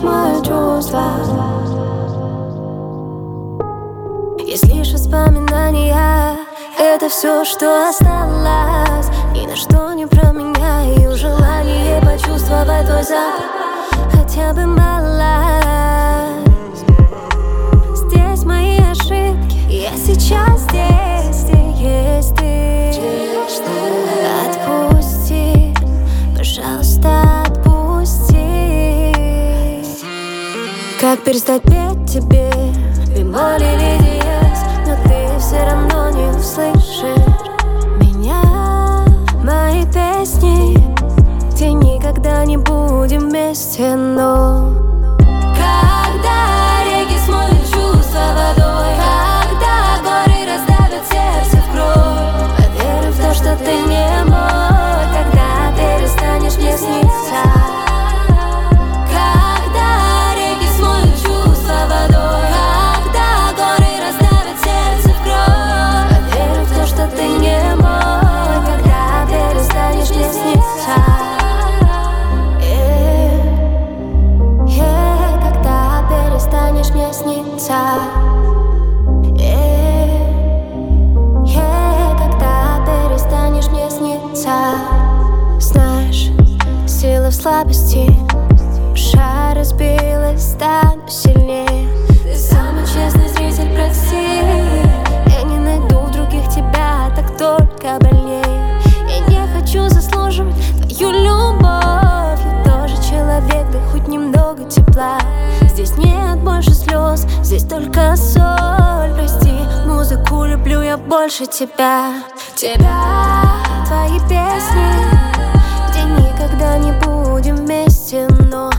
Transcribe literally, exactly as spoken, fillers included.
смою чувства. Есть лишь воспоминания, это все, что осталось. Ни на что не променяю желание почувствовать твой запах, хотя бы малость. Здесь мои ошибки, я сейчас здесь, где есть ты. Отпусти, пожалуйста, отпусти. Как перестать петь тебе бемоль или диез, но ты все равно не услышишь меня. Мои песни, где никогда не будем вместе, но когда реки смоют чувства водой, когда горы раздавят сердце в кровь, поверю в то, что ты не мой, когда перестанешь мне сниться. Когда реки смоют чувства водой, когда горы раздавят сердце в кровь, поверю в то, что ты не мой, когда перестанешь мне сниться. Перестанешь мне сниться. Yeah. Yeah. Когда перестанешь мне сниться. Знаешь, сила в слабости, душа разбилась, стану сильнее. Ты самый честный зритель, прости. Я не найду в других тебя, так только больнее. Я не хочу заслуживать твою любовь. Я тоже человек, да хоть немного тепла. Здесь нет больше слез, здесь только соль. Прости, музыку люблю я больше тебя. Тебя, твои песни, где никогда не будем вместе, но